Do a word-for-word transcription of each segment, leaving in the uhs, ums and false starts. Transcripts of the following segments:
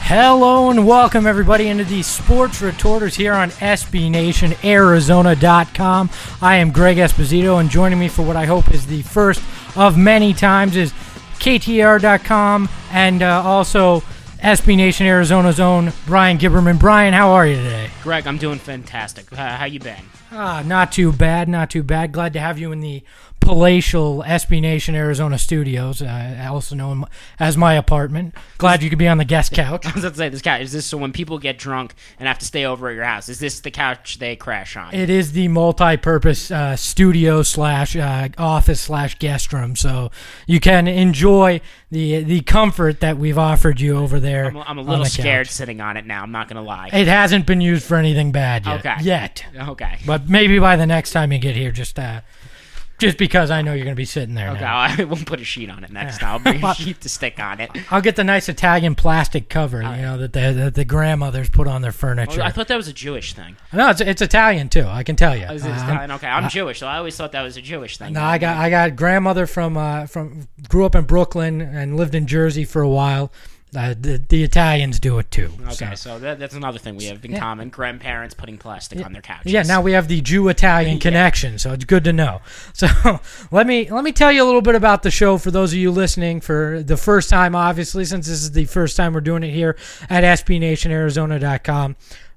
Hello and welcome everybody into the Sports Retorters here on S B Nation Arizona dot com. I am Greg Esposito, and joining me for what I hope is the first of many times is K T A R dot com and uh, also S B Nation Arizona's own Brian Gibberman. Brian, how are you today? Greg, I'm doing fantastic. Uh, how you been? Ah, not too bad, not too bad. Glad to have you in the palatial S B Nation Arizona studios, uh, also known as my apartment. Glad you could be on the guest couch. I was about to say, this couch, is this so when people get drunk and have to stay over at your house, is this the couch they crash on? It is the multi-purpose uh, studio slash uh, office slash guest room, so you can enjoy the the comfort that we've offered you over there. I'm, I'm a little scared sitting on it now, I'm not going to lie. It hasn't been used for anything bad yet. Okay. Yet. Okay. But maybe by the next time you get here, just... Uh, Just because I know you're going to be sitting there Okay, now. I won't put a sheet on it next time. I'll bring a sheet to stick on it. I'll get the nice Italian plastic cover, you know, that the, that the grandmothers put on their furniture. Oh, I thought that was a Jewish thing. No, it's it's Italian too. I can tell you. Oh, is it Uh, Italian? Okay, I'm uh, Jewish, so I always thought that was a Jewish thing. No, I got I got grandmother from uh, from grew up in Brooklyn and lived in Jersey for a while. Uh, the, the Italians do it too. Okay, so, so that, that's another thing we have in yeah. common. Grandparents putting plastic yeah. on their couches. Yeah, now we have the Jew-Italian Yeah. connection, so it's good to know. So let me let me tell you a little bit about the show for those of you listening for the first time, obviously, since this is the first time we're doing it here at S B Nation Arizona dot com.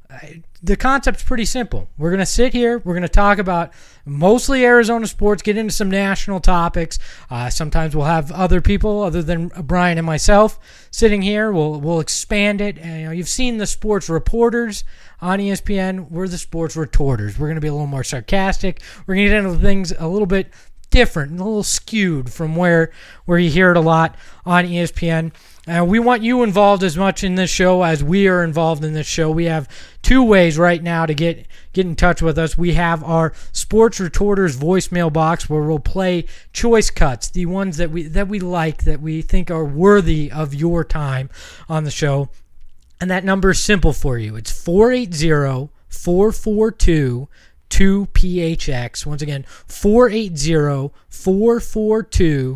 The concept's pretty simple. We're going to sit here. We're going to talk about mostly Arizona sports, get into some national topics. Uh, sometimes we'll have other people other than Brian and myself sitting here. We'll we'll expand it. And, you know, you've seen the sports reporters on E S P N. We're the sports retorters. We're going to be a little more sarcastic. We're going to get into things a little bit different, a little skewed from where where you hear it a lot on E S P N. Uh, we want you involved as much in this show as we are involved in this show. We have two ways right now to get get in touch with us. We have our Sports Retorters voicemail box where we'll play choice cuts, the ones that we that we like, that we think are worthy of your time on the show. And that number is simple for you. It's four eight zero, four four two, two P H X. Once again, four eight zero, four four two,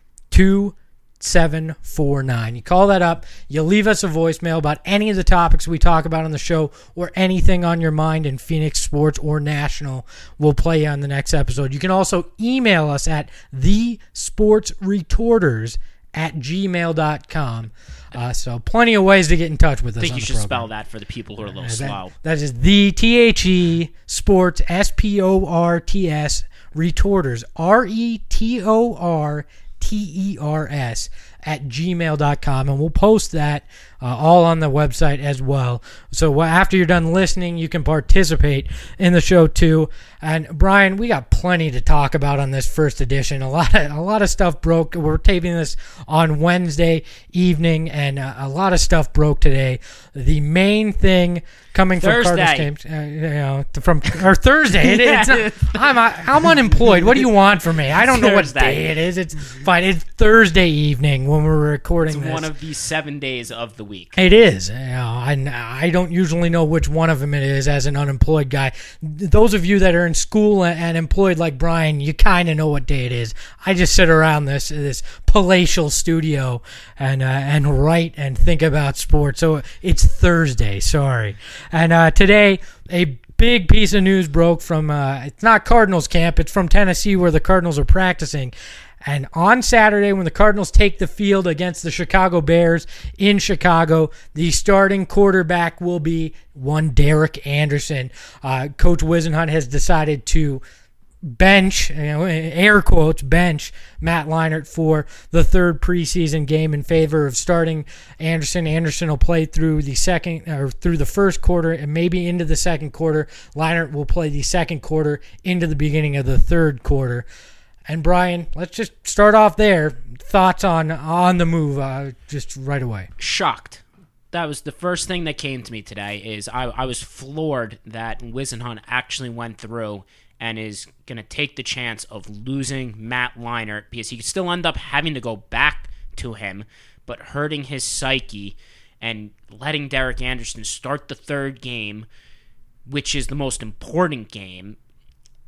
two seven four nine. You call that up, you leave us a voicemail about any of the topics we talk about on the show or anything on your mind in Phoenix sports or national. We'll play you on the next episode. You can also email us at the sports retorters at gmail dot com. Uh, so plenty of ways to get in touch with us. I think on you the should program. spell that for the people who are a little Uh, that, slow. That is the T H E sports, S P O R T S, retorters, R E T O R T E R S at gmail dot com, and we'll post that uh, all on the website as well. So after you're done listening, you can participate in the show too. And Brian, we got plenty to talk about on this first edition. A lot of a lot of stuff broke. We're taping this on Wednesday evening, and uh, a lot of stuff broke today. The main thing coming from Thursday. Cardinals games, uh, you know, from or Thursday. It, it's not, I'm I'm unemployed. What do you want from me? I don't know what Thursday. day it is. It's fine. It's Thursday evening when we're recording It's this. one of the seven days of the week. It is. You know, I, I don't usually know which one of them it is as an unemployed guy. Those of you that are in school and employed like Brian, you kind of know what day it is. I just sit around this this palatial studio and uh, and write and think about sports. So it's Thursday. Sorry. And uh, today, a big piece of news broke from, uh, it's not Cardinals camp, it's from Tennessee where the Cardinals are practicing. And on Saturday, when the Cardinals take the field against the Chicago Bears in Chicago, the starting quarterback will be one Derek Anderson. Uh, Coach Whisenhunt has decided to bench, you know, air quotes, bench Matt Leinart for the third preseason game in favor of starting Anderson. Anderson will play through the second or through the first quarter and maybe into the second quarter. Leinart will play the second quarter into the beginning of the third quarter. And Brian, let's just start off there. Thoughts on on the move, uh, just right away. Shocked. That was the first thing that came to me today. Is I, I was floored that Whisenhunt actually went through and is going to take the chance of losing Matt Leinart because he could still end up having to go back to him, but hurting his psyche and letting Derek Anderson start the third game, which is the most important game.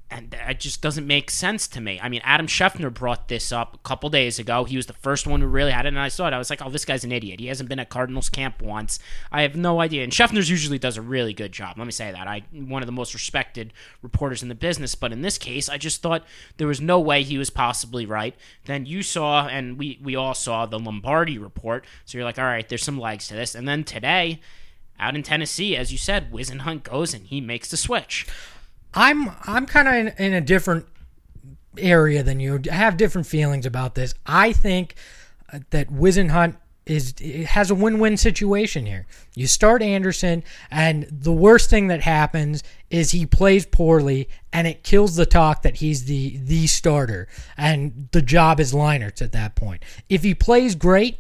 And that just doesn't make sense to me. I mean, Adam Schefter brought this up a couple days ago. He was the first one who really had it, and I saw it. I was like, oh, this guy's an idiot. He hasn't been at Cardinals camp once. I have no idea. And Schefter's usually does a really good job. Let me say that. I one of the most respected reporters in the business. But in this case, I just thought there was no way he was possibly right. Then you saw, and we, we all saw, the Lombardi report. So you're like, all right, there's some legs to this. And then today, out in Tennessee, as you said, Whisenhunt goes and he makes the switch. I'm I'm kind of in, in a different area than you. I have different feelings about this. I think that Whisenhunt is has a win-win situation here. You start Anderson, and the worst thing that happens is he plays poorly, and it kills the talk that he's the the starter, and the job is Leinert's at that point. If he plays great,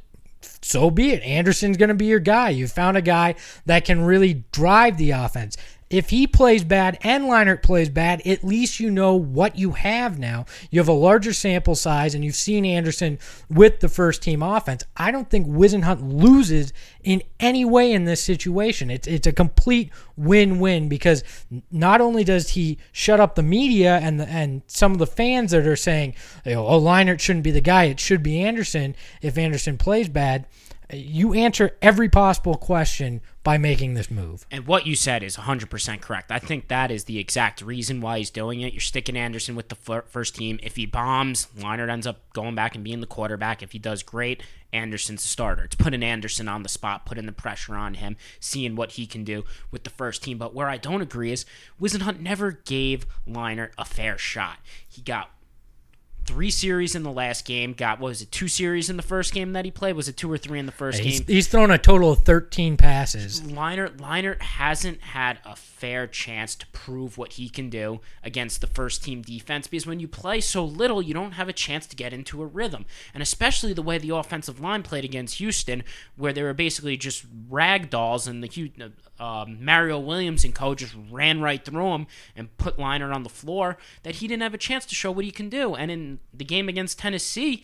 so be it. Anderson's going to be your guy. You found a guy that can really drive the offense. If he plays bad and Leinart plays bad, at least you know what you have now. You have a larger sample size, and you've seen Anderson with the first-team offense. I don't think Whisenhunt loses in any way in this situation. It's it's a complete win-win, because not only does he shut up the media and the, and some of the fans that are saying, oh, Leinart shouldn't be the guy, it should be Anderson if Anderson plays bad. You answer every possible question by making this move. And what you said is one hundred percent correct. I think that is the exact reason why he's doing it. You're sticking Anderson with the first team. If he bombs, Leinart ends up going back and being the quarterback. If he does great, Anderson's the starter. It's putting Anderson on the spot, putting the pressure on him, seeing what he can do with the first team. But where I don't agree is Whisenhunt never gave Leinart a fair shot. He got three series in the last game. Got, what was it, two series in the first game that he played? Was it two or three in the first he's, game? He's thrown a total of thirteen passes. Leinart, Leinart hasn't had a fair chance to prove what he can do against the first-team defense, because when you play so little, you don't have a chance to get into a rhythm. And especially the way the offensive line played against Houston, where they were basically just rag dolls, and the uh, Mario Williams and co just ran right through him and put Leinart on the floor, that he didn't have a chance to show what he can do. And in the game against Tennessee,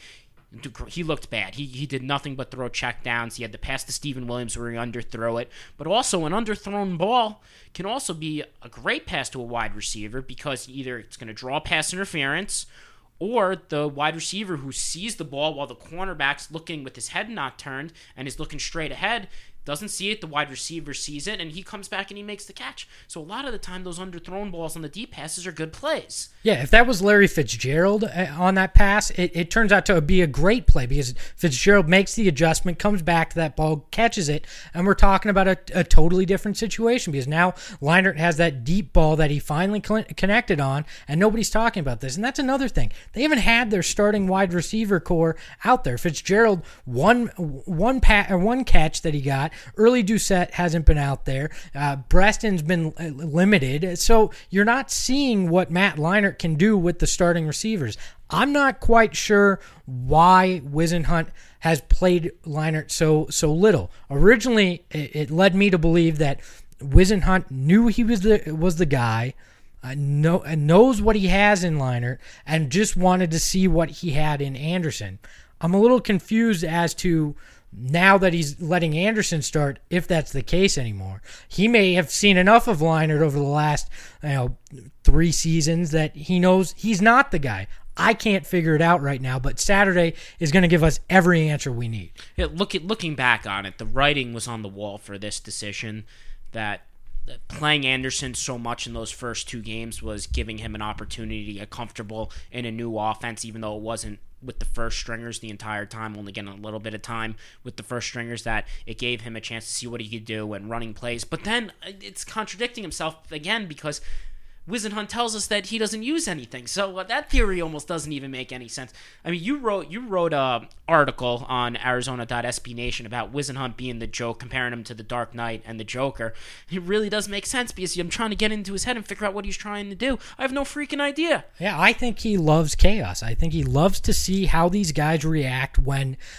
he looked bad. He he did nothing but throw check downs. He had to pass to Stephen Williams where he underthrew it. But also, an underthrown ball can also be a great pass to a wide receiver, because either it's going to draw pass interference, or the wide receiver who sees the ball while the cornerback's looking with his head not turned and is looking straight ahead doesn't see it, the wide receiver sees it, and he comes back and he makes the catch. So a lot of the time, those underthrown balls on the deep passes are good plays. Yeah, if that was Larry Fitzgerald on that pass, it, it turns out to be a great play, because Fitzgerald makes the adjustment, comes back to that ball, catches it, and we're talking about a, a totally different situation, because now Leinart has that deep ball that he finally cl- connected on, and nobody's talking about this. And that's another thing. They haven't had their starting wide receiver core out there. Fitzgerald, one, one, pa- or one catch that he got. Early Doucette hasn't been out there. Uh, Breston's been limited. So you're not seeing what Matt Leinart can do with the starting receivers. I'm not quite sure why Whisenhunt has played Leinart so so little. Originally, it, it led me to believe that Whisenhunt knew he was the was the guy, uh, know, knows what he has in Leinart, and just wanted to see what he had in Anderson. I'm a little confused as to, now that he's letting Anderson start, if that's the case anymore. He may have seen enough of Leinart over the last, you know, three seasons that he knows he's not the guy. I can't figure it out right now, but Saturday is going to give us every answer we need. Yeah, look at, looking back on it, the writing was on the wall for this decision, that playing Anderson so much in those first two games was giving him an opportunity to get comfortable in a new offense, even though it wasn't with the first stringers the entire time, only getting a little bit of time with the first stringers, that it gave him a chance to see what he could do and running plays. But then it's contradicting himself again, because Whisenhunt tells us that he doesn't use anything. So uh, that theory almost doesn't even make any sense. I mean, you wrote you wrote a article on Arizona dot S B Nation about Whisenhunt being the joke, comparing him to the Dark Knight and the Joker. It really does make sense, because I'm trying to get into his head and figure out what he's trying to do. I have no freaking idea. Yeah, I think he loves chaos. I think he loves to see how these guys react when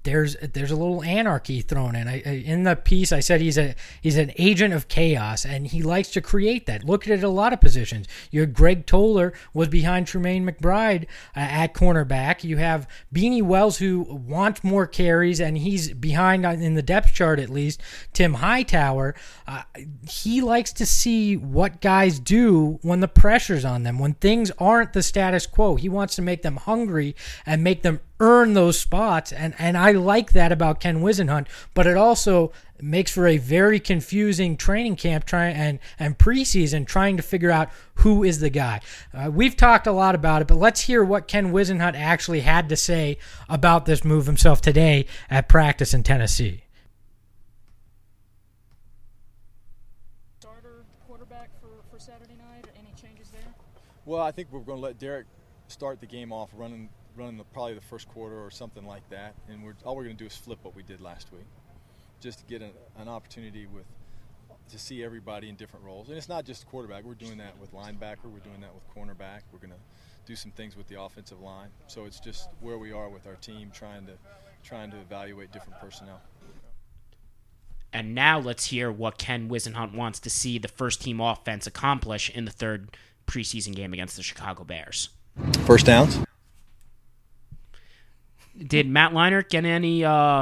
there's there's a little anarchy thrown in. I, I, in the piece, I said he's a he's an agent of chaos, and he likes to create that. Look at it at a lot of positions. Your Greg Toller was behind Tremaine McBride uh, at cornerback. You have Beanie Wells, who wants more carries, and he's behind in the depth chart at least. Tim Hightower, uh, he likes to see what guys do when the pressure's on them, when things aren't the status quo. He wants to make them hungry and make them earn those spots, and and I like that about Ken Whisenhunt, but it also makes for a very confusing training camp trying and and preseason trying to figure out who is the guy. Uh, we've talked a lot about it, but let's hear what Ken Whisenhunt actually had to say about this move himself today at practice in Tennessee. Starter quarterback for, for Saturday night, or any changes there? Well, I think we're going to let Derek start the game off running running the, probably the first quarter or something like that, and we're, all we're going to do is flip what we did last week, just to get an, an opportunity with to see everybody in different roles. And it's not just quarterback. We're doing that with linebacker. We're doing that with cornerback. We're going to do some things with the offensive line. So it's just where we are with our team, trying to trying to evaluate different personnel. And now let's hear what Ken Whisenhunt wants to see the first team offense accomplish in the third preseason game against the Chicago Bears. First downs. Did Matt Leinart get any uh,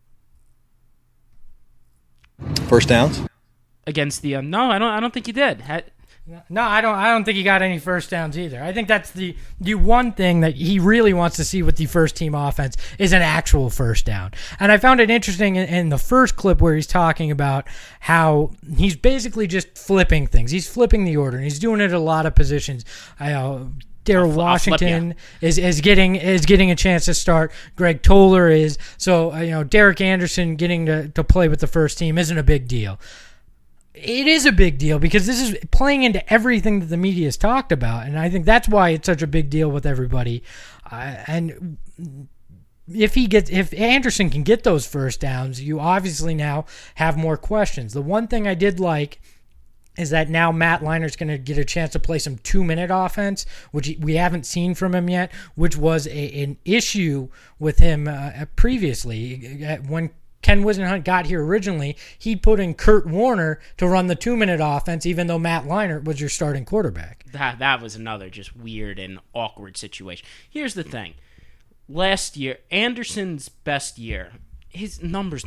first downs against the? Uh, no, I don't. I don't think he did. Had, No, I don't. I don't think he got any first downs either. I think that's the the one thing that he really wants to see with the first team offense is an actual first down. And I found it interesting in, in the first clip where he's talking about how he's basically just flipping things. He's flipping the order, and he's doing it at a lot of positions. I uh, Daryl Washington is, is getting is getting a chance to start. Greg Toller is so uh, you know Derek Anderson getting to, to play with the first team isn't a big deal. It is a big deal because this is playing into everything that the media has talked about, and I think that's why it's such a big deal with everybody. Uh, and if he gets, if Anderson can get those first downs, you obviously now have more questions. The one thing I did like is that now Matt Leinart's going to get a chance to play some two-minute offense, which we haven't seen from him yet, which was a, an issue with him uh, previously. When Ken Whisenhunt got here originally, he put in Kurt Warner to run the two-minute offense, even though Matt Leinart was your starting quarterback. That that was another just weird and awkward situation. Here's the thing. Last year, Anderson's best year, his numbers...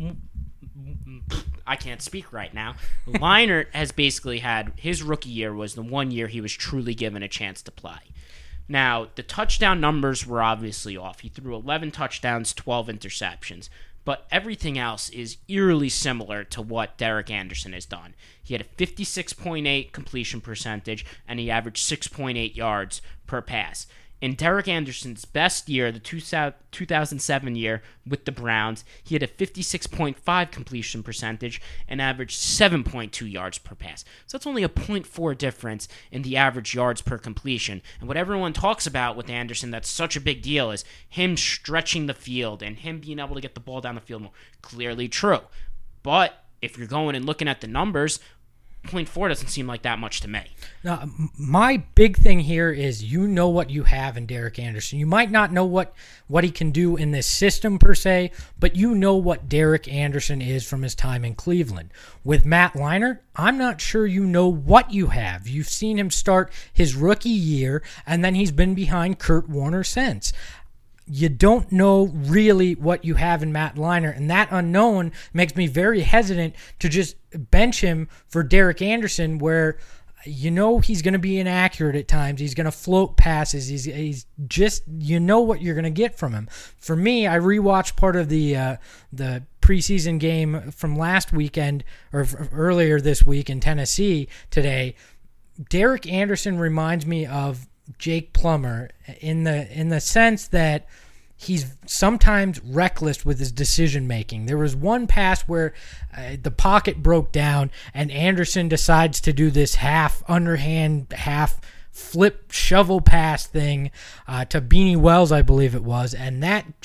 I can't speak right now. Leinart has basically had... His rookie year was the one year he was truly given a chance to play. Now, the touchdown numbers were obviously off. He threw eleven touchdowns, twelve interceptions. But everything else is eerily similar to what Derek Anderson has done. He had a fifty-six point eight completion percentage, and he averaged six point eight yards per pass. In Derek Anderson's best year, the two thousand seven year with the Browns, he had a fifty-six point five completion percentage and averaged seven point two yards per pass. So that's only a zero point four difference in the average yards per completion. And what everyone talks about with Anderson that's such a big deal is him stretching the field and him being able to get the ball down the field more. Clearly true. But if you're going and looking at the numbers, zero point four doesn't seem like that much to me. Now, my big thing here is you know what you have in Derek Anderson. You might not know what, what he can do in this system per se, but you know what Derek Anderson is from his time in Cleveland. With Matt Leinart, I'm not sure you know what you have. You've seen him start his rookie year, and then he's been behind Kurt Warner since. You don't know really what you have in Matt Leinart, and that unknown makes me very hesitant to just bench him for Derek Anderson, where you know he's going to be inaccurate at times. He's going to float passes. He's he's just, you know what you're going to get from him. For me, I rewatched part of the uh, the preseason game from last weekend or f- earlier this week in Tennessee today. Derek Anderson reminds me of Jake Plummer in the in the sense that he's sometimes reckless with his decision making. There was one pass where uh, the pocket broke down and Anderson decides to do this half underhand, half flip shovel pass thing uh, to Beanie Wells, I believe it was, and that just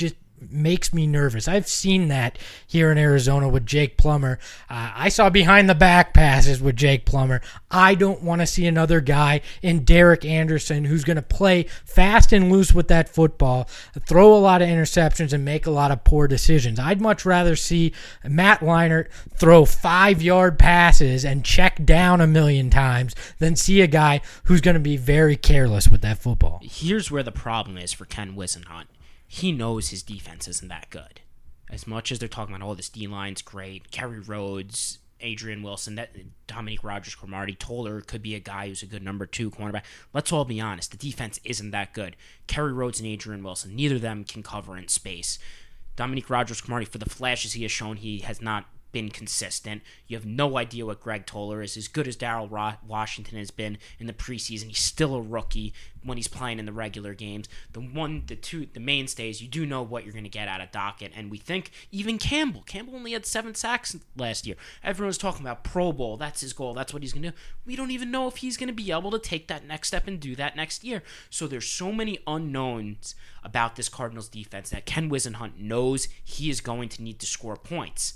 makes me nervous. I've seen that here in Arizona with Jake Plummer. Uh, I saw behind the back passes with Jake Plummer. I don't want to see another guy in Derek Anderson who's going to play fast and loose with that football, throw a lot of interceptions, and make a lot of poor decisions. I'd much rather see Matt Leinart throw five-yard passes and check down a million times than see a guy who's going to be very careless with that football. Here's where the problem is for Ken Whisenhunt. He knows his defense isn't that good. As much as they're talking about, oh, this D-line's great, Kerry Rhodes, Adrian Wilson, that Dominique Rodgers-Cromartie, Toller could be a guy who's a good number two cornerback. Let's all be honest. The defense isn't that good. Kerry Rhodes and Adrian Wilson, neither of them can cover in space. Dominique Rodgers-Cromartie, for the flashes he has shown, he has not been consistent. You have no idea what Greg Toller is. As good as Darryl Ro- Washington has been in the preseason, he's still a rookie when he's playing in the regular games. The one, the two, the mainstays, you do know what you're going to get out of Dockett, and we think even Campbell. Campbell only had seven sacks last year. Everyone's talking about Pro Bowl. That's his goal. That's what he's going to do. We don't even know if he's going to be able to take that next step and do that next year. So there's so many unknowns about this Cardinals defense that Ken Whisenhunt knows he is going to need to score points.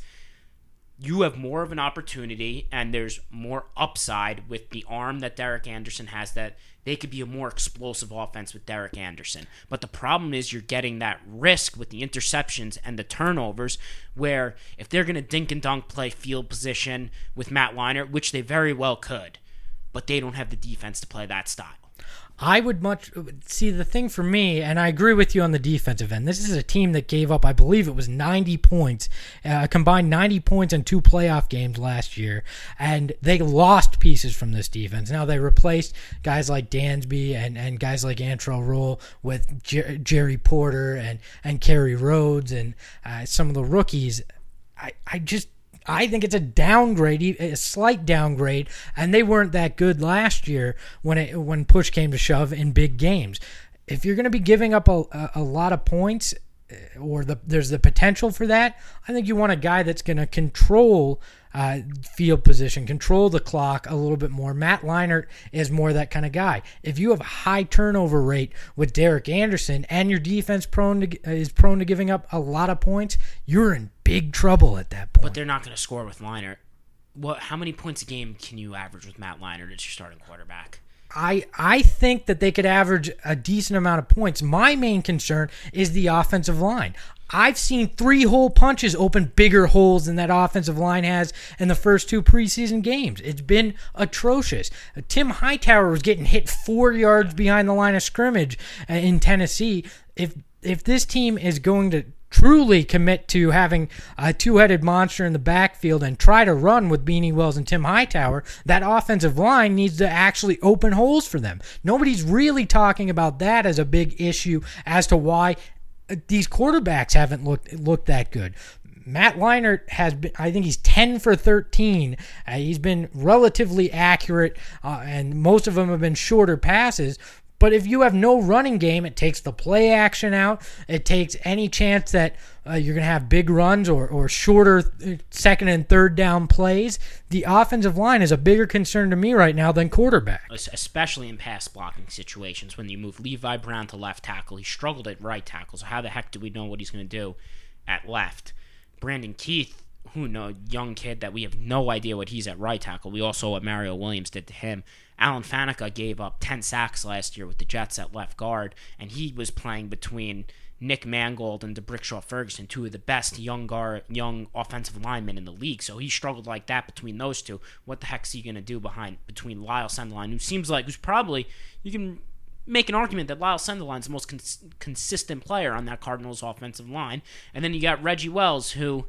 You have more of an opportunity, and there's more upside with the arm that Derek Anderson has, that they could be a more explosive offense with Derek Anderson. But the problem is you're getting that risk with the interceptions and the turnovers, where if they're going to dink and dunk play field position with Matt Leinart, which they very well could, but they don't have the defense to play that style. I would much see the thing for me, and I agree with you on the defensive end. This is a team that gave up, I believe it was ninety points, uh, combined ninety points in two playoff games last year, and they lost pieces from this defense. Now they replaced guys like Dansby and, and guys like Antrell Roll with Jer- Jerry Porter and and Kerry Rhodes and uh, some of the rookies. I, I just. I think it's a downgrade, a slight downgrade, and they weren't that good last year when it, when push came to shove in big games. If you're going to be giving up a, a, a lot of points, or the, there's the potential for that, I think you want a guy that's going to control uh, field position, control the clock a little bit more. Matt Leinart is more that kind of guy. If you have a high turnover rate with Derek Anderson and your defense prone to, is prone to giving up a lot of points, you're in big trouble at that point. But they're not going to score with Leinart. What? How many points a game can you average with Matt Leinart as your starting quarterback? I, I think that they could average a decent amount of points. My main concern is the offensive line. I've seen three-hole punches open bigger holes than that offensive line has in the first two preseason games. It's been atrocious. Tim Hightower was getting hit four yards behind the line of scrimmage in Tennessee. If if this team is going to truly commit to having a two-headed monster in the backfield and try to run with Beanie Wells and Tim Hightower, that offensive line needs to actually open holes for them. Nobody's really talking about that as a big issue as to why these quarterbacks haven't looked looked that good. Matt Leinart has been, I think he's ten for thirteen. Uh, he's been relatively accurate, uh, and most of them have been shorter passes. But if you have no running game, it takes the play action out. It takes any chance that uh, you're going to have big runs or, or shorter second and third down plays. The offensive line is a bigger concern to me right now than quarterback. Especially in pass blocking situations. When you move Levi Brown to left tackle, he struggled at right tackle. So how the heck do we know what he's going to do at left? Brandon Keith, who knows, young kid that we have no idea what he's at right tackle. We also saw what Mario Williams did to him. Alan Faneca gave up ten sacks last year with the Jets at left guard, and he was playing between Nick Mangold and DeBrickshaw Ferguson, two of the best young guard, young offensive linemen in the league. So he struggled like that between those two. What the heck's he going to do behind between Lyle Sendeline, who seems like, who's probably, you can make an argument that Lyle Sendeline's the most cons- consistent player on that Cardinals offensive line. And then you got Reggie Wells, who...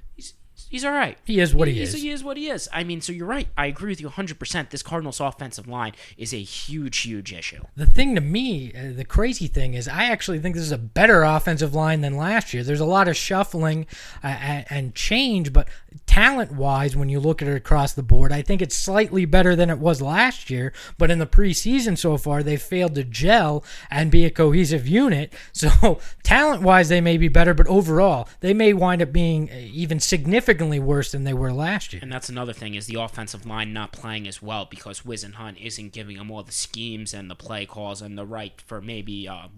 He's all right. He is what he, he is. He is what he is. I mean, so you're right. I agree with you one hundred percent. This Cardinals offensive line is a huge, huge issue. The thing to me, uh, the crazy thing is I actually think this is a better offensive line than last year. There's a lot of shuffling uh, and, and change, but talent-wise, when you look at it across the board, I think it's slightly better than it was last year. But in the preseason so far, they've failed to gel and be a cohesive unit. So talent-wise, they may be better, but overall, they may wind up being even significantly worse than they were last year. And that's another thing, is the offensive line not playing as well because Whisenhunt isn't giving them all the schemes and the play calls and the right for maybe uh,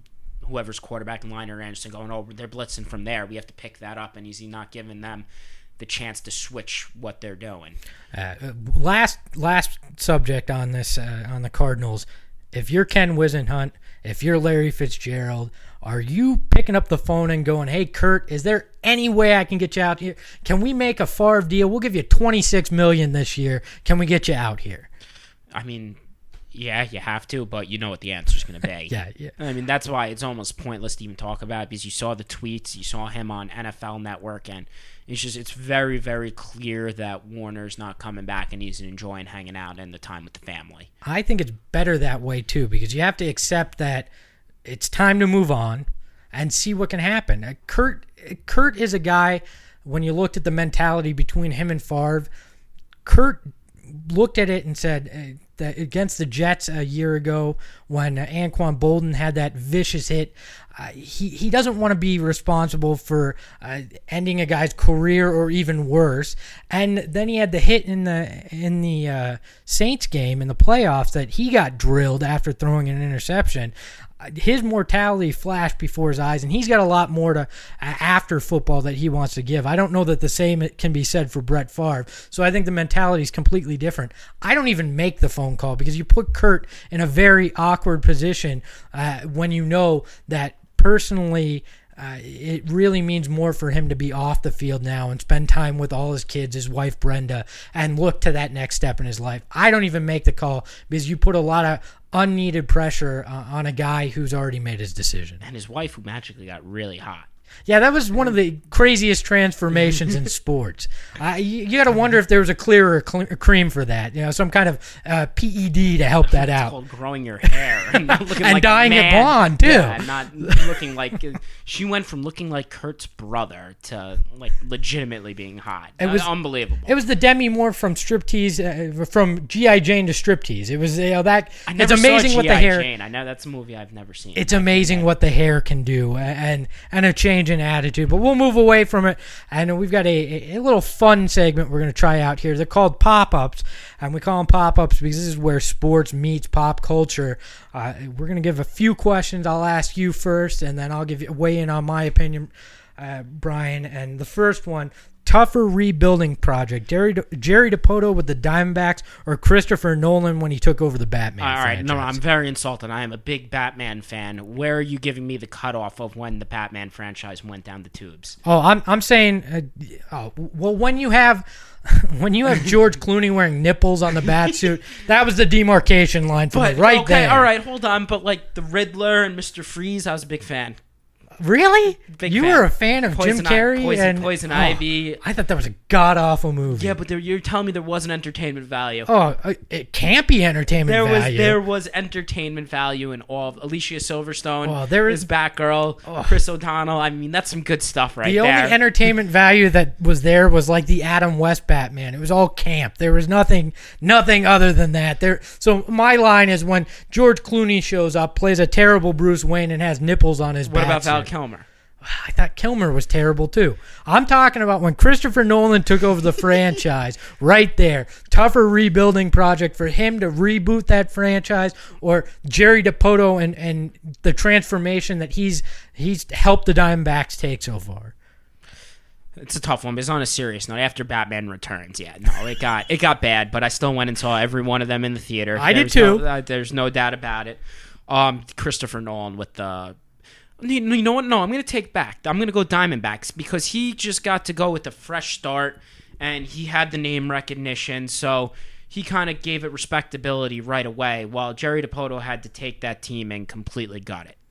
whoever's quarterback and Liner Anderson going, oh, they're blitzing from there. We have to pick that up, and is he not giving them the chance to switch what they're doing? Uh, last last subject on this uh, on the Cardinals. If you're Ken Whisenhunt, if you're Larry Fitzgerald, are you picking up the phone and going, hey, Kurt, is there any way I can get you out here? Can we make a Favre deal? We'll give you twenty-six million dollars this year. Can we get you out here? I mean, yeah, you have to, but you know what the answer is going to be. yeah, yeah. I mean, that's why it's almost pointless to even talk about it, because you saw the tweets, you saw him on N F L Network, and it's just it's very, very clear that Warner's not coming back and he's enjoying hanging out and the time with the family. I think it's better that way, too, because you have to accept that it's time to move on and see what can happen. Uh, Kurt Kurt is a guy, when you looked at the mentality between him and Favre, Kurt looked at it and said uh, that against the Jets a year ago when uh, Anquan Bolden had that vicious hit, uh, he, he doesn't want to be responsible for uh, ending a guy's career or even worse. And then he had the hit in the in the uh, Saints game in the playoffs that he got drilled after throwing an interception. His mortality flashed before his eyes, and he's got a lot more to uh, after football that he wants to give. I don't know that the same can be said for Brett Favre, so I think the mentality is completely different. I don't even make the phone call because you put Kurt in a very awkward position uh, when you know that personally uh, it really means more for him to be off the field now and spend time with all his kids, his wife Brenda, and look to that next step in his life. I don't even make the call because you put a lot of unneeded pressure uh, on a guy who's already made his decision. And his wife, who magically got really hot. Yeah, that was one of the craziest transformations in sports. Uh, you you got to wonder if there was a clearer cl- cream for that. You know, some kind of uh, P E D to help that it's out. Called growing your hair and not looking and like dyeing a man. it blonde too. Yeah, not looking like she went from looking like Kurt's brother to like legitimately being hot. It was uh, unbelievable. It was the Demi Moore from Striptease, uh, from G I. Jane to Striptease. It was you know that. I never it's amazing saw what G I. the hair. Jane. I know that's a movie I've never seen. It's amazing what the hair can do, and and a change in attitude. But we'll move away from it, and we've got a, a little fun segment we're going to try out here. They're called pop-ups, and we call them pop-ups because this is where sports meets pop culture. Uh, we're going to give a few questions. I'll ask you first, and then I'll give you weigh in on my opinion, uh, Brian. And the first one: tougher rebuilding project, Jerry Jerry DiPoto with the Diamondbacks or Christopher Nolan when he took over the Batman All right, franchise? no, I'm very insulted. I am a big Batman fan. Where are you giving me the cutoff of when the Batman franchise went down the tubes? Oh, I'm I'm saying, uh, oh, well, when you have when you have George Clooney wearing nipples on the bat suit, that was the demarcation line for But, me right okay, there. all right, hold on. But like the Riddler and Mister Freeze, I was a big fan. Really? Big you fan. were a fan of Poison Jim Carrey I- Poison, and Poison oh, Ivy. I thought that was a god awful movie. Yeah, but there, you're telling me there wasn't entertainment value. oh, uh, it can't be entertainment There was value. there was entertainment value in all of Alicia Silverstone, Oh, there is is- Batgirl, Oh. Chris O'Donnell. I mean, that's some good stuff right the there. only entertainment value that was there was like the Adam West Batman. It was all camp. There was nothing, nothing other than that. There. So my line is when George Clooney shows up, plays a terrible Bruce Wayne, and has nipples on his. what bat about Val suit. Kilmer? I thought Kilmer was terrible too. I'm talking about when Christopher Nolan took over the franchise. Right there, tougher rebuilding project for him to reboot that franchise, or Jerry DiPoto and and the transformation that he's he's helped the Diamondbacks take so far. It's a tough one, but it's on a serious note. After Batman Returns, yeah, no, it got it got bad, but I still went and saw every one of them in the theater. I did There's too. No, uh, there's no doubt about it. Um, Christopher Nolan with the. You know what? No, I'm going to take back. I'm going to go Diamondbacks because he just got to go with a fresh start, and he had the name recognition, so he kind of gave it respectability right away, while Jerry DiPoto had to take that team and completely gut it.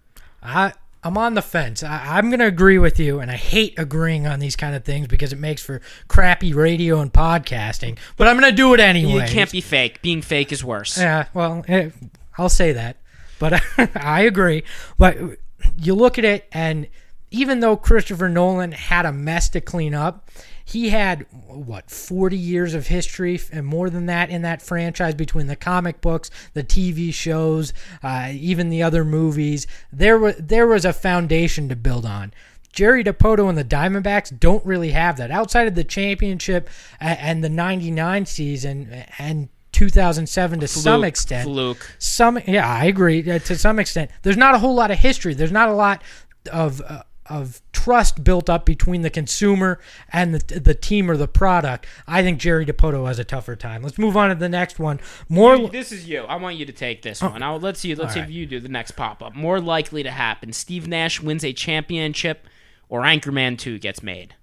I. I'm on the fence. I, I'm going to agree with you, and I hate agreeing on these kind of things because it makes for crappy radio and podcasting. But I'm going to do it anyway. You can't be fake. Being fake is worse. Yeah, well, eh, I'll say that. But I agree. But you look at it, and even though Christopher Nolan had a mess to clean up, he had, what, forty years of history and more than that in that franchise between the comic books, the T V shows, uh, even the other movies. There was, there was a foundation to build on. Jerry DiPoto and the Diamondbacks don't really have that. Outside of the championship and the ninety-nine season and two thousand seven to Fluke, some extent. Fluke. Some, yeah, I agree uh, to some extent. There's not a whole lot of history. There's not a lot of uh, of trust built up between the consumer and the the team or the product. I think Jerry Dipoto has a tougher time. Let's move on to the next one. More. You, this is you. I want you to take this one. I'll, let's see. Let's see right. if you do the next pop up. More likely to happen: Steve Nash wins a championship, or Anchorman two gets made.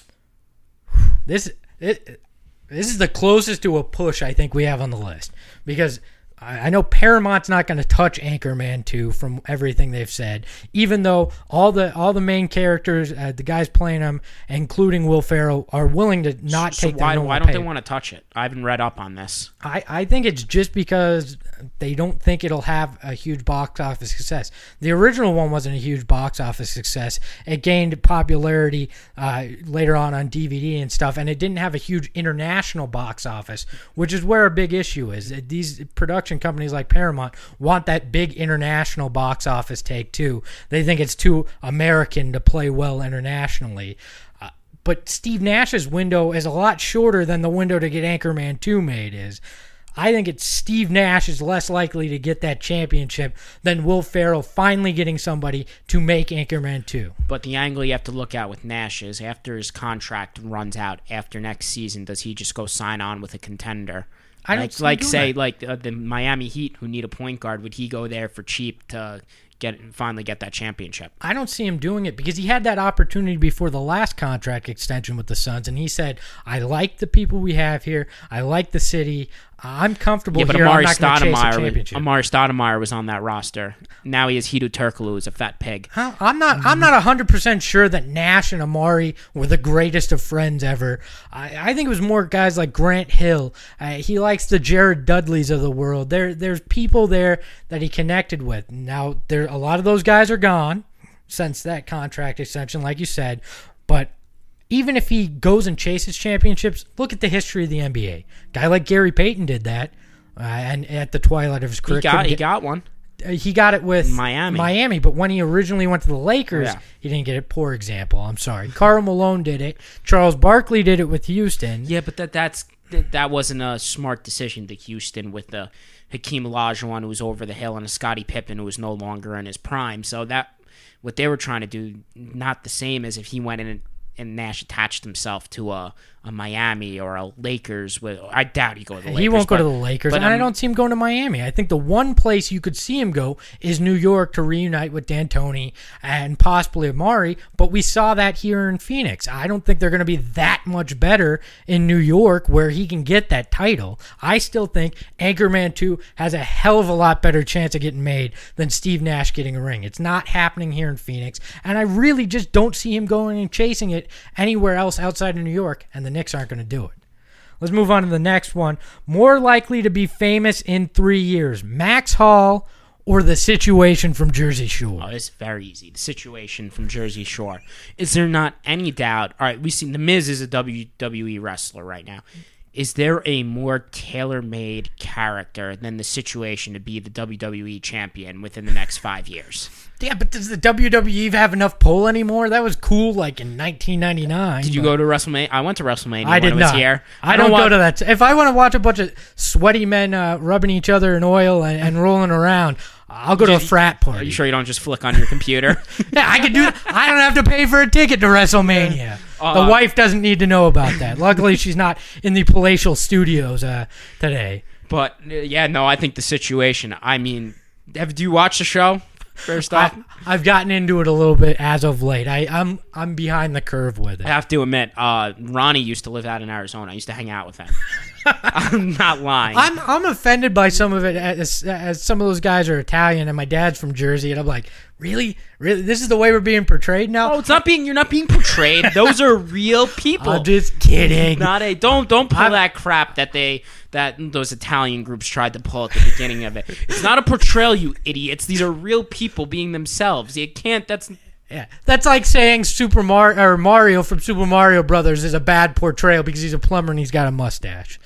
This it, this is the closest to a push I think we have on the list, because I know Paramount's not going to touch Anchorman two from everything they've said, even though all the all the main characters, uh, the guys playing them, including Will Ferrell, are willing to not so take why, their why don't pay. they want to touch it? I haven't read up on this. I, I think it's just because they don't think it'll have a huge box office success. The original one wasn't a huge box office success. It gained popularity uh, later on on D V D and stuff, and it didn't have a huge international box office, which is where a big issue is. These production companies like Paramount want that big international box office take too. They think it's too American to play well internationally. Uh, but Steve Nash's window is a lot shorter than the window to get Anchorman two made is. I think it's Steve Nash is less likely to get that championship than Will Ferrell finally getting somebody to make Anchorman two. But the angle you have to look at with Nash is after his contract runs out after next season, does he just go sign on with a contender? I don't like, see him like doing say, that. like uh, the Miami Heat who need a point guard. Would he go there for cheap to get finally get that championship? I don't see him doing it because he had that opportunity before the last contract extension with the Suns, and he said, I like the people we have here. I like the city. I'm comfortable Yeah, but here. Amari I'm not going to chase a Stoudemire, championship. Amari Stoudemire was on that roster. Now he has Hedo Turkoglu, who's a fat pig. Huh? I'm not. I'm not one hundred percent sure that Nash and Amari were the greatest of friends ever. I, I think it was more guys like Grant Hill. Uh, he likes the Jared Dudleys of the world. There, there's people there that he connected with. Now, there a lot of those guys are gone since that contract extension, like you said. But even if he goes and chases championships, look at the history of the N B A. Guy like Gary Payton did that, uh, and at the twilight of his career, He got, couldn't he get- got one. Uh, he got it with Miami. Miami, but when he originally went to the Lakers, Yeah. he didn't get it. Poor example. I'm sorry. Karl Malone did it. Charles Barkley did it with Houston. Yeah, but that that's that, that wasn't a smart decision to Houston with the Hakeem Olajuwon who was over the hill and a Scottie Pippen who was no longer in his prime. So that what they were trying to do, not the same as if he went in and, and Nash attached himself to a, a Miami or a Lakers. With I doubt he go to the Lakers. He won't go but- to the Lakers, but, and I um, don't see him going to Miami. I think the one place you could see him go is New York to reunite with D'Antoni and possibly Amari, but we saw that here in Phoenix. I don't think they're going to be that much better in New York where he can get that title. I still think Anchorman two has a hell of a lot better chance of getting made than Steve Nash getting a ring. It's not happening here in Phoenix, and I really just don't see him going and chasing it anywhere else outside of New York, and the Knicks aren't going to do it. Let's move on to the next one. More likely to be famous in three years, Max Hall or The Situation from Jersey Shore? Oh, it's very easy. The Situation from Jersey Shore. Is there not any doubt? All right, we've seen The Miz is a W W E wrestler right now. Is there a more tailor-made character than The Situation to be the W W E champion within the next five years? Yeah, but does the W W E have enough pull anymore? That was cool like in nineteen ninety-nine. Did you but go to WrestleMania? I went to WrestleMania I when did it was not. here. I, don't wa- go to that. If I want to watch a bunch of sweaty men uh, rubbing each other in oil and, and rolling around, I'll go to a frat party. Are you sure you don't just flick on your computer? Yeah, I can do that. I don't have to pay for a ticket to WrestleMania. Uh, the wife doesn't need to know about that. Luckily, she's not in the palatial studios uh, today. But, uh, yeah, no, I think The Situation, I mean, have do you watch the show? First off, I, I've gotten into it a little bit as of late. I, I'm I'm behind the curve with it. I have to admit, uh, Ronnie used to live out in Arizona. I used to hang out with him. I'm not lying. I'm I'm offended by some of it as, as some of those guys are Italian and my dad's from Jersey, and I'm like, really, really, this is the way we're being portrayed now. Oh, it's not being. You're not being portrayed. Those are real people. I'm just kidding. Not a. Don't don't pull I'm- that crap that they that those Italian groups tried to pull at the beginning of it. It's not a portrayal, you idiots. These are real people being themselves. You can't. That's. Yeah, that's like saying Super Mario or Mario from Super Mario Brothers is a bad portrayal because he's a plumber and he's got a mustache.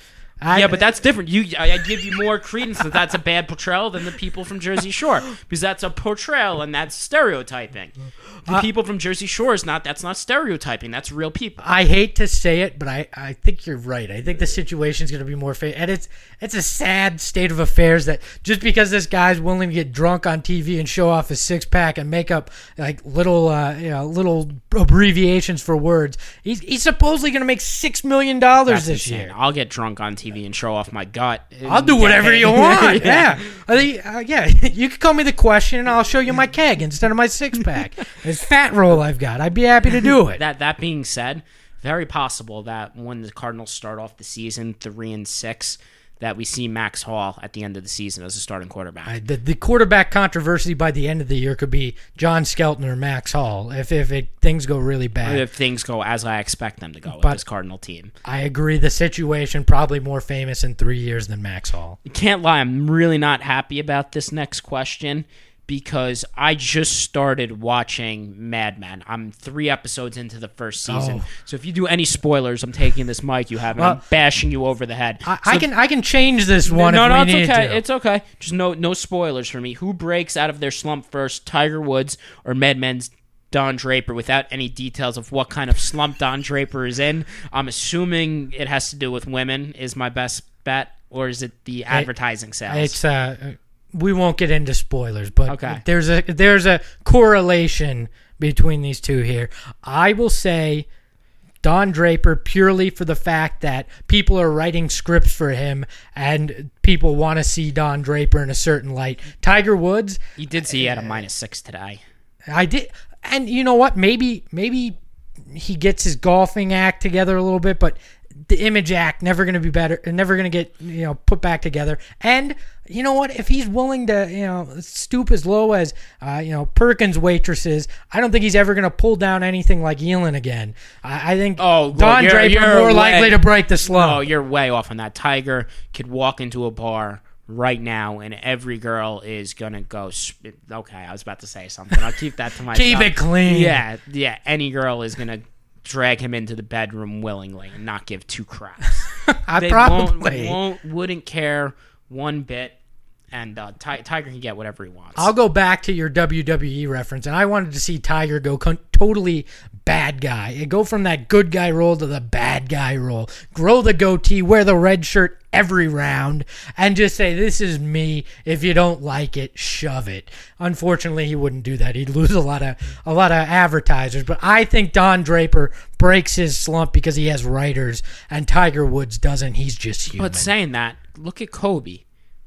I, yeah, but that's different. You, I, I give you more credence that that's a bad portrayal than the people from Jersey Shore, because that's a portrayal and that's stereotyping. The Uh, people from Jersey Shore is not. That's not stereotyping. That's real people. I hate to say it, but I, I think you're right. I think the situation's going to be more fair, and it's it's a sad state of affairs that just because this guy's willing to get drunk on T V and show off his six pack and make up like little uh, you know little abbreviations for words, he's he's supposedly going to make six million dollars That's this insane. year. I'll get drunk on T V and show off my gut. I'll do whatever you want. Yeah, I think, uh, yeah. You can call me the question, and I'll show you my keg instead of my six pack. This fat roll I've got. I'd be happy to do it. That that being said, very possible that when the Cardinals start off the season three and six, that we see Max Hall at the end of the season as a starting quarterback. I, the, the quarterback controversy by the end of the year could be John Skelton or Max Hall if if it, things go really bad. If things go as I expect them to go But- with this Cardinal team. I agree. The situation probably more famous in three years than Max Hall. Can't lie, I'm really not happy about this next question because I just started watching Mad Men. I'm three episodes into the first season. Oh. So if you do any spoilers, I'm taking this mic you have and I'm Well, bashing you over the head. I, So I can I can change this one. no, if no, we it's need okay. to. It's okay. Just no, no spoilers for me. Who breaks out of their slump first, Tiger Woods or Mad Men's Don Draper? Without any details of what kind of slump Don Draper is in, I'm assuming it has to do with women. Is my best bet, or is it the advertising sales? It's uh, we won't get into spoilers, but Okay. there's a there's a correlation between these two here. I will say Don Draper purely for the fact that people are writing scripts for him and people want to see Don Draper in a certain light. Tiger Woods, You did see he had a minus six today. I did, and you know what? Maybe maybe he gets his golfing act together a little bit, but the image act never going to be better, never going to get you know put back together. And you know what? If he's willing to you know stoop as low as uh, you know Perkins waitresses, I don't think he's ever going to pull down anything like Elin again. I, I think Oh, well, Don you're- Draper you're more way- likely to break the slump. No, you're way off on that. Tiger could walk into a bar right now, and every girl is gonna go. Sp- okay, I was about to say something. I'll keep that to myself. Keep it clean. Yeah, yeah. Any girl is gonna drag him into the bedroom willingly and not give two craps. I They probably. won't, won't, wouldn't care one bit. And uh, Ti- Tiger can get whatever he wants. I'll go back to your W W E reference, and I wanted to see Tiger go con- totally bad guy. And go from that good guy role to the bad guy role. Grow the goatee, wear the red shirt every round, and just say, this is me. If you don't like it, shove it. Unfortunately, he wouldn't do that. He'd lose a lot of a lot of advertisers. But I think Don Draper breaks his slump because he has writers, and Tiger Woods doesn't. He's just human. But saying that, look at Kobe.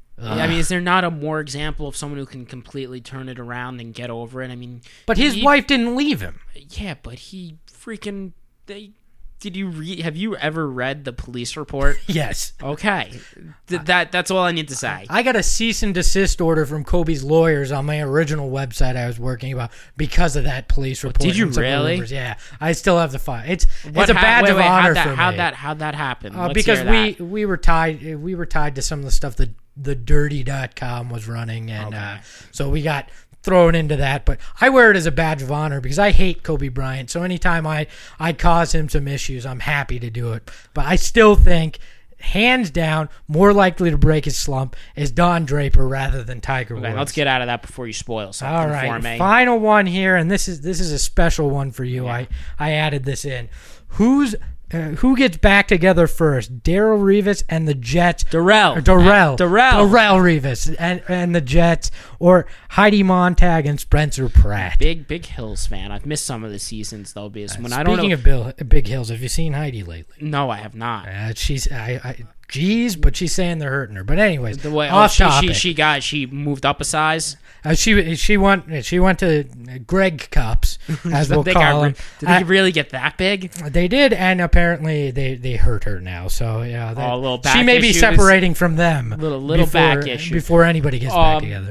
I mean, is there not a more example of someone who can completely turn it around and get over it? I mean, But his he- wife didn't leave him. Yeah, but he freaking they. Did you read? Have you ever read the police report? Yes. Okay, Th- that that's all I need to say. I got a cease and desist order from Kobe's lawyers on my original website I was working about because of that police report. did you and some really? rumors. Yeah, I still have the file. It's What it's a hap- badge wait, of wait, honor how'd that, for how'd me. that how'd that happen? Uh, Let's because hear we that. we were tied we were tied to some of the stuff that the dirty dot com was running, and Okay. uh, so we got thrown into that. But I wear it as a badge of honor because I hate Kobe Bryant. So anytime I I cause him some issues, I'm happy to do it. But I still think, hands down, more likely to break his slump is Don Draper rather than Tiger Okay, Woods. let's get out of that before you spoil something All for right, me. final one here, and this is this is a special one for you. Yeah. I I added this in. Who's uh, who gets back together first? Darrell Revis and the Jets. Darrell. Or Darrell. Darrell. Darrell Revis and and the Jets, or Heidi Montag and Spencer Pratt. Big Big Hills fan. I've missed some of the seasons though, because when I don't Speaking know. of Bill, Big Hills, have you seen Heidi lately? No, I have not. Uh, she's I, I geez, but she's saying they're hurting her. But anyways, The way, oh, off she, topic. she she got she moved up a size. Uh, she she went she went to Greg Cups, as we'll They call got re- them. Did they Uh, really get that big? They did, and apparently they, they hurt her now. So yeah, that, Oh, a little she back may be issues. separating from them. Little- little before, back issues. before anybody gets Um, back together.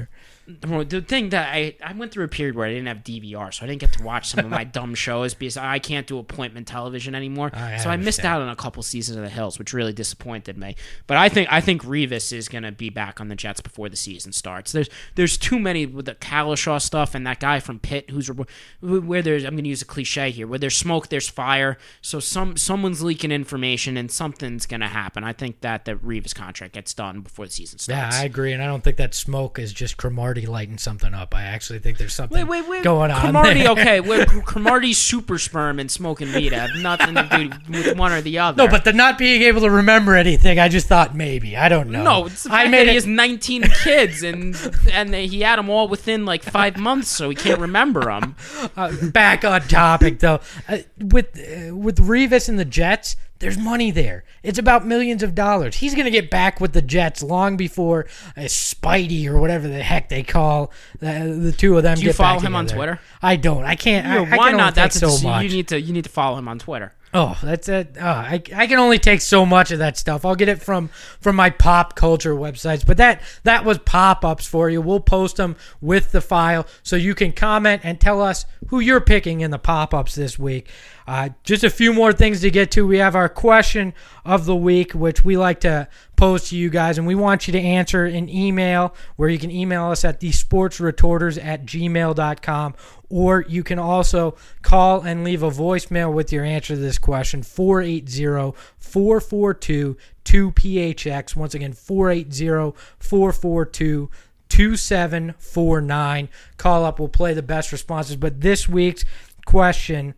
the thing that I, I went through a period where I didn't have D V R, so I didn't get to watch some of my dumb shows because I can't do appointment television anymore. I so I missed understand. out on a couple seasons of The Hills, which really disappointed me. But I think I think Revis is going to be back on the Jets before the season starts. There's there's too many with the Kalashaw stuff and that guy from Pitt who's where there's I'm going to use a cliche here where there's smoke there's fire. So some someone's leaking information and something's going to happen. I think that the Revis contract gets done before the season Yeah, starts. I agree, and I don't think that smoke is just Cromartie lighting something up. I actually think there's something Wait, wait, wait. going on Cromartie, there. okay. Well, Cromartie's super sperm and smoking weed have nothing to do with one or the other. No, but the not being able to remember anything, I just thought maybe. I don't know. No, it's the I fact made that it. he has nineteen kids and and he had them all within like five months, so he can't remember them. Uh, back on topic though, uh, with uh, with Revis and the Jets, there's money there. It's about millions of dollars. He's gonna get back with the Jets long before uh, Spidey or whatever the heck they call the, the two of them. Do you get follow back him on together. Twitter? I don't. I can't. I, Yeah, I why can not? only That's take a, so much. you need to you need to follow him on Twitter. Oh, that's it. Oh, I, I can only take so much of that stuff. I'll get it from from my pop culture websites. But that that was pop-ups for you. We'll post them with the file so you can comment and tell us who you're picking in the pop-ups this week. Uh, just a few more things to get to. We have our question of the week, which we like to pose to you guys, and we want you to answer in email, where you can email us at the sports retorters at gmail dot com, or you can also call and leave a voicemail with your answer to this question, four eight zero, four four two, two P H X. Once again, four eight zero, four four two, two seven four nine. Call up, we'll play the best responses. But this week's question: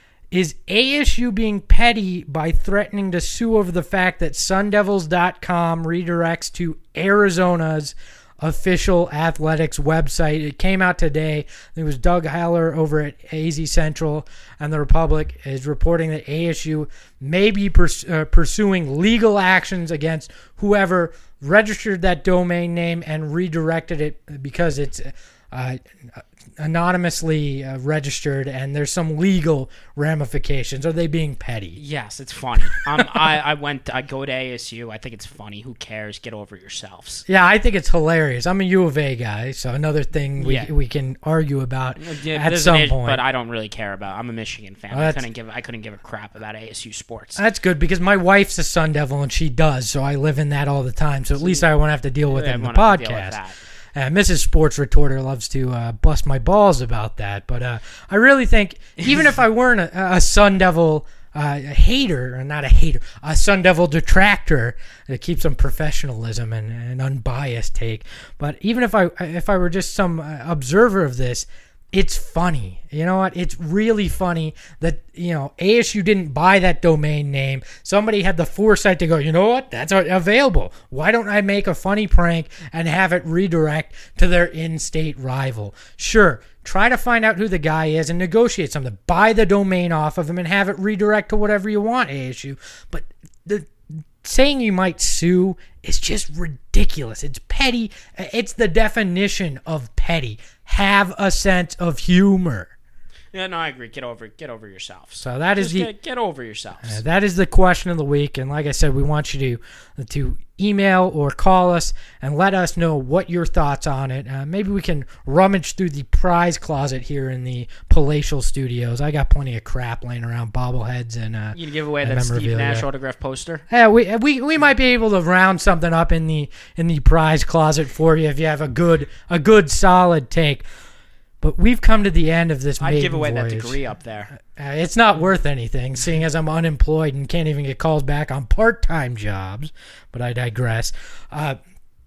is A S U being petty by threatening to sue over the fact that Sun Devils dot com redirects to Arizona's official athletics website? It came out today. It was Doug Heller over at A Z Central, and the Republic is reporting that A S U may be pers- uh, pursuing legal actions against whoever registered that domain name and redirected it because it's uh, anonymously uh, registered, and there's some legal ramifications. Are they being petty? Yes, it's funny. Um, I, I went. I go to A S U. I think it's funny. Who cares? Get over yourselves. Yeah, I think it's hilarious. I'm a U of A guy, so another thing we Yeah. we can argue about Yeah, at there's some an issue, point. but I don't really care about. I'm a Michigan fan. Oh, I that's- couldn't give. I couldn't give a crap about A S U sports. That's good because my wife's a Sun Devil and she does, so I live in that all the time. So at least I won't have to deal with Yeah, it in the I won't have to deal with podcast. that. Uh, Missus Sports Retorter loves to uh, bust my balls about that, but uh, I really think even if I weren't a, a Sun Devil uh, a hater, or not a hater, a Sun Devil detractor, to keep some professionalism and an unbiased take, but even if I if I were just some uh, observer of this, it's funny. You know what? It's really funny that, you know, A S U didn't buy that domain name. Somebody had the foresight to go, you know what? That's available. Why don't I make a funny prank and have it redirect to their in-state rival? Sure, try to find out who the guy is and negotiate something. Buy the domain off of him and have it redirect to whatever you want, A S U. But the saying you might sue is just ridiculous. It's petty. It's the definition of petty. Have a sense of humor. Yeah, no, I agree. Get over. Get over yourselves. So that is Just the get, get over yourselves. uh, that is the question of the week. And like I said, we want you to to email or call us and let us know what your thoughts on it. Uh, maybe we can rummage through the prize closet here in the Palatial Studios. I got plenty of crap laying around, bobbleheads and uh, You can give away and that Steve memorabilia. Nash autograph poster. Yeah, we, we we might be able to round something up in the in the prize closet for you if you have a good a good solid take. But we've come to the end of this I'd maiden give away voyage. that degree up there. Uh, it's not worth anything, seeing as I'm unemployed and can't even get calls back on part-time jobs. But I digress. Uh,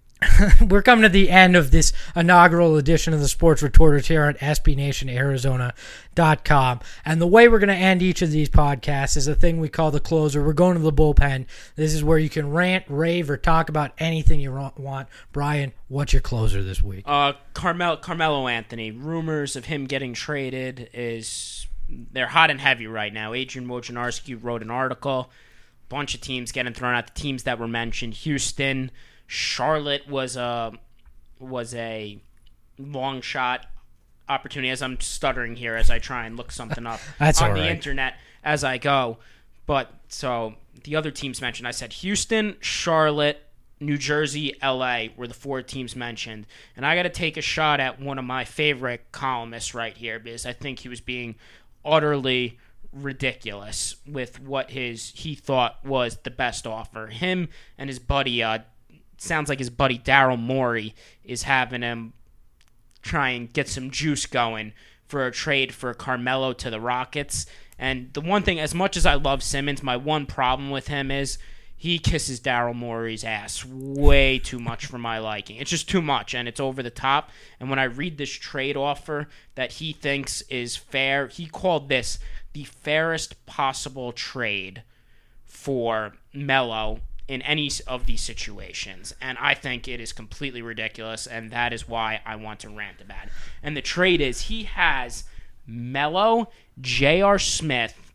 we're coming to the end of this inaugural edition of the Sports Retorters here at S B Nation Arizona dot com. And the way we're going to end each of these podcasts is a thing we call the closer. We're going to the bullpen. This is where you can rant, rave, or talk about anything you want. Brian, what's your closer this week? Uh, Carmel, Carmelo Anthony. Rumors of him getting traded is they're hot and heavy right now. Adrian Wojnarowski wrote an article. Bunch of teams getting thrown out. The teams that were mentioned: Houston, Charlotte was a was a long shot opportunity. As I'm stuttering here as I try and look something up That's on all the right. internet as I go. But so the other teams mentioned, I said Houston, Charlotte, New Jersey, L A were the four teams mentioned. And I got to take a shot at one of my favorite columnists right here because I think he was being utterly ridiculous with what his he thought was the best offer. Him and his buddy, uh, sounds like his buddy Daryl Morey is having him try and get some juice going for a trade for Carmelo to the Rockets. And the one thing, as much as I love Simmons, my one problem with him is he kisses Daryl Morey's ass way too much for my liking. It's just too much, and it's over the top. And when I read this trade offer that he thinks is fair, he called this the fairest possible trade for Melo in any of these situations. And I think it is completely ridiculous, and that is why I want to rant about it. And the trade is he has Melo, J R. Smith,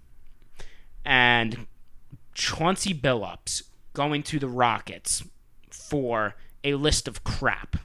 and Chauncey Billups going to the Rockets for a list of crap.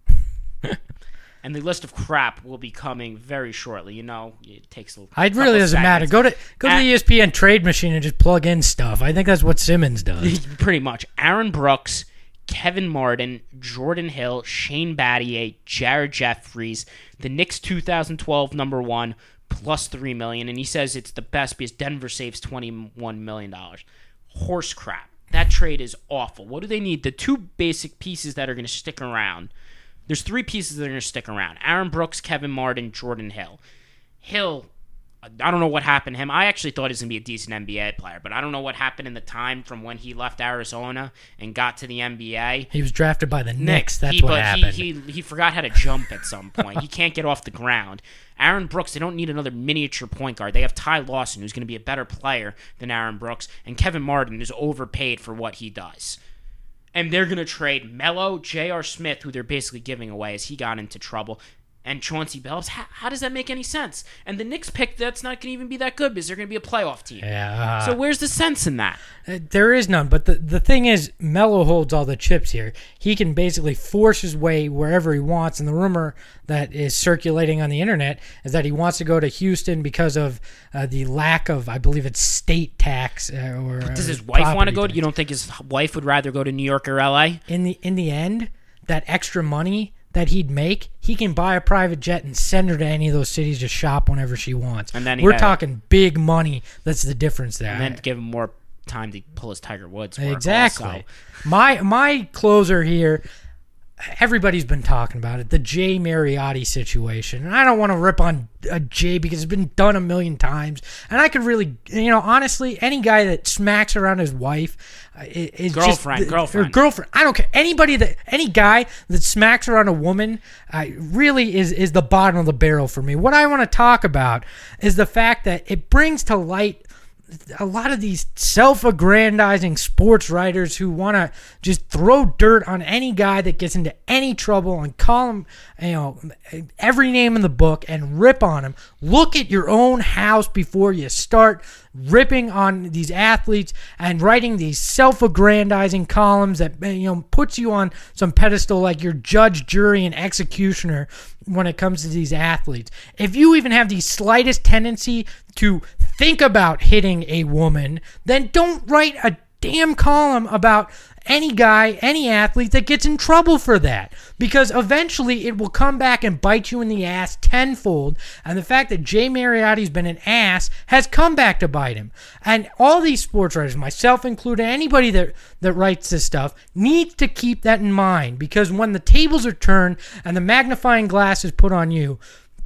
And the list of crap will be coming very shortly. You know, it takes a It really doesn't seconds. matter. Go to go to At, the E S P N trade machine and just plug in stuff. I think that's what Simmons does. Pretty much. Aaron Brooks, Kevin Martin, Jordan Hill, Shane Battier, Jared Jeffries, the Knicks two thousand twelve number one, plus three million dollars. And he says it's the best because Denver saves twenty-one million dollars. Horse crap. That trade is awful. What do they need? The two basic pieces that are going to stick around. There's three pieces that are going to stick around. Aaron Brooks, Kevin Martin, Jordan Hill. Hill, I don't know what happened to him. I actually thought he was going to be a decent N B A player, but I don't know what happened in the time from when he left Arizona and got to the N B A. He was drafted by the Knicks. That's he, what but happened. He, he, he forgot how to jump at some point. He can't get off the ground. Aaron Brooks, they don't need another miniature point guard. They have Ty Lawson, who's going to be a better player than Aaron Brooks, and Kevin Martin is overpaid for what he does. And they're going to trade Melo, J R. Smith, who they're basically giving away as he got into trouble, and Chauncey Billups. How, how does that make any sense? And the Knicks pick, that's not going to even be that good because they're going to be a playoff team. Yeah. So where's the sense in that? Uh, there is none. But the, the thing is, Melo holds all the chips here. He can basically force his way wherever he wants. And the rumor that is circulating on the internet is that he wants to go to Houston because of uh, the lack of, I believe it's state tax. Uh, or Does his uh, wife want to property go? tax. You don't think his wife would rather go to New York or L A? In the in the end, that extra money that he'd make, he can buy a private jet and send her to any of those cities to shop whenever she wants. And then we're had, talking big money. That's the difference there. And then give him more time to pull his Tiger Woods work Exactly. also. My my closer here, everybody's been talking about it, the Jay Mariotti situation. And I don't want to rip on uh, Jay because it's been done a million times. And I could really, you know, honestly, any guy that smacks around his wife uh, is Girlfriend, just, girlfriend. or girlfriend. I don't care. Anybody that, any guy that smacks around a woman uh, really is, is the bottom of the barrel for me. What I want to talk about is the fact that it brings to light a lot of these self-aggrandizing sports writers who want to just throw dirt on any guy that gets into any trouble and call him, you know, every name in the book and rip on him. Look at your own house before you start ripping on these athletes and writing these self-aggrandizing columns that, you know, puts you on some pedestal like you're judge, jury, and executioner when it comes to these athletes. If you even have the slightest tendency to think about hitting a woman, then don't write a damn column about any guy, any athlete that gets in trouble for that, because eventually it will come back and bite you in the ass tenfold. And the fact that Jay Mariotti's been an ass has come back to bite him. And all these sports writers, myself included, anybody that, that writes this stuff, needs to keep that in mind, because when the tables are turned and the magnifying glass is put on you,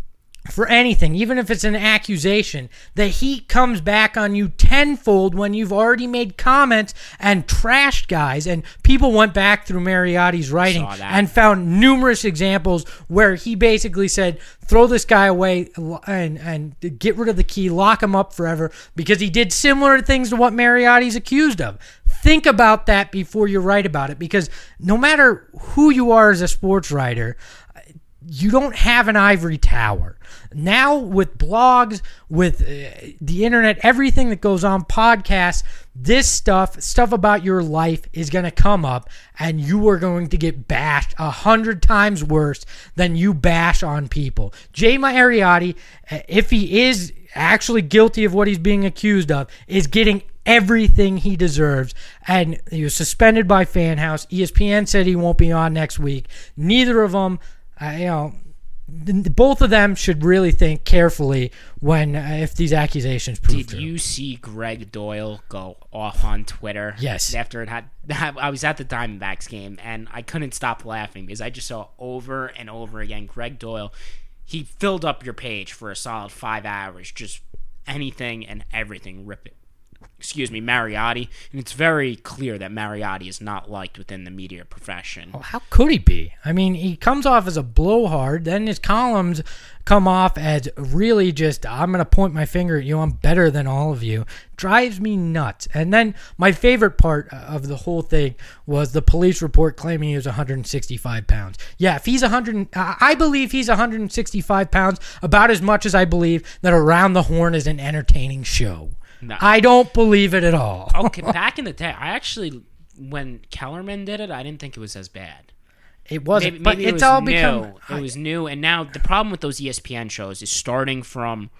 for anything, even if it's an accusation, the heat comes back on you tenfold when you've already made comments and trashed guys. And people went back through Mariotti's writing and found numerous examples where he basically said, throw this guy away and, and get rid of the key, lock him up forever, because he did similar things to what Mariotti's accused of. Think about that before you write about it, because no matter who you are as a sports writer, you don't have an ivory tower. Now with blogs, with uh, the internet, everything that goes on, podcasts, this stuff, stuff about your life is going to come up, and you are going to get bashed a hundred times worse than you bash on people. Jay Mariotti, if he is actually guilty of what he's being accused of, is getting everything he deserves, and he was suspended by Fan House. E S P N said he won't be on next week. Neither of them, uh, you know, both of them should really think carefully when uh, if these accusations prove Did true. you see Greg Doyle go off on Twitter? Yes. After it had, I was at the Diamondbacks game and I couldn't stop laughing because I just saw over and over again Greg Doyle. He filled up your page for a solid five hours, just anything and everything ripping. Excuse me, Mariotti, and it's very clear that Mariotti is not liked within the media profession. Well, how could he be? I mean, he comes off as a blowhard, then his columns come off as really just, I'm going to point my finger at you, I'm better than all of you. Drives me nuts. And then my favorite part of the whole thing was the police report claiming he was one hundred sixty-five pounds. Yeah, if he's one hundred, I believe he's one hundred sixty-five pounds, about as much as I believe that Around the Horn is an entertaining show. No. I don't believe it at all. Okay, back in the day, I actually, when Kellerman did it, I didn't think it was as bad. It wasn't, maybe, but maybe it it's was all new. become. It was new, and now the problem with those E S P N shows is starting from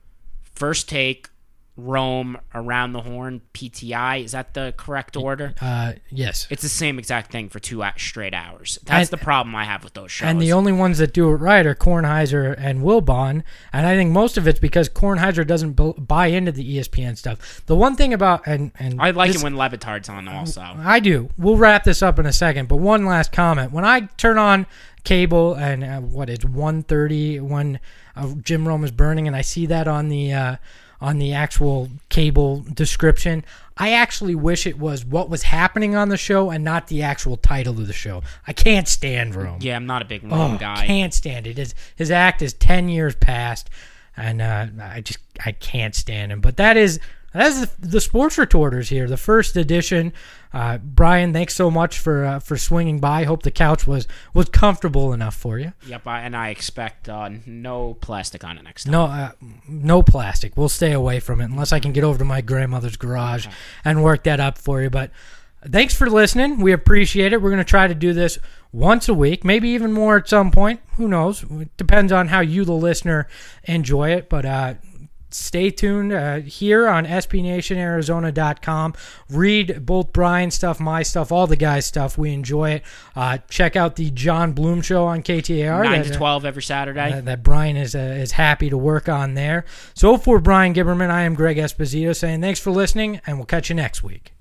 First Take, Rome, Around the Horn, P T I. Is that the correct order? Uh, yes. It's the same exact thing for two straight hours. That's And- the problem I have with those shows. And the only ones that do it right are Kornheiser and Wilbon. And I think most of it's because Kornheiser doesn't bu- buy into the E S P N stuff. The one thing about and and I like this- it when Levitard's on also. I do. We'll wrap this up in a second. But one last comment: when I turn on cable and uh, what it's one thirty when uh, Jim Rome is burning, and I see that on the uh, on the actual cable description, I actually wish it was what was happening on the show and not the actual title of the show. I can't stand Rome. Yeah, I'm not a big Rome Oh, guy. can't stand it. His, his act is ten years past, and uh, I just I can't stand him. But that is that is the, the Sports Retorters here, the first edition. Uh, Brian, thanks so much for uh, for swinging by. Hope the couch was was comfortable enough for you. Yep, I, and I expect uh, no plastic on it next time. No, uh, no plastic. We'll stay away from it unless I can get over to my grandmother's garage Okay. and work that up for you. But thanks for listening. We appreciate it. We're going to try to do this once a week, maybe even more at some point. Who knows? It depends on how you, the listener, enjoy it. But uh, stay tuned uh, here on S B Nation Arizona dot com. Read both Brian's stuff, my stuff, all the guys' stuff. We enjoy it. Uh, check out the John Bloom Show on K T A R. nine that, to twelve every Saturday. uh, that Brian is uh, is happy to work on there. So for Brian Gibberman, I am Greg Esposito saying thanks for listening, and we'll catch you next week.